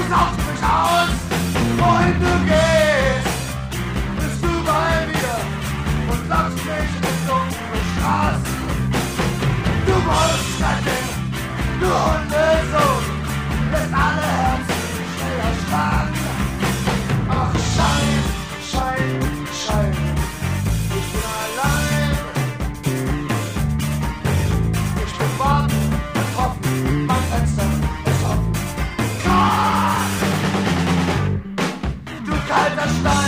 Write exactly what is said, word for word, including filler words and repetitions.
Sucht mich aus, wohin du gehst, bist du bei mir und lockst mich in dunkle Straßen. Du musst retten, du Hundesohn, lässt alle Herzen schneller schlagen. Ach, Schein, Schein, Schein, ich bin allein. Ich bin wach und hoffen, mein Fenster ist offen. Du kalter Stein.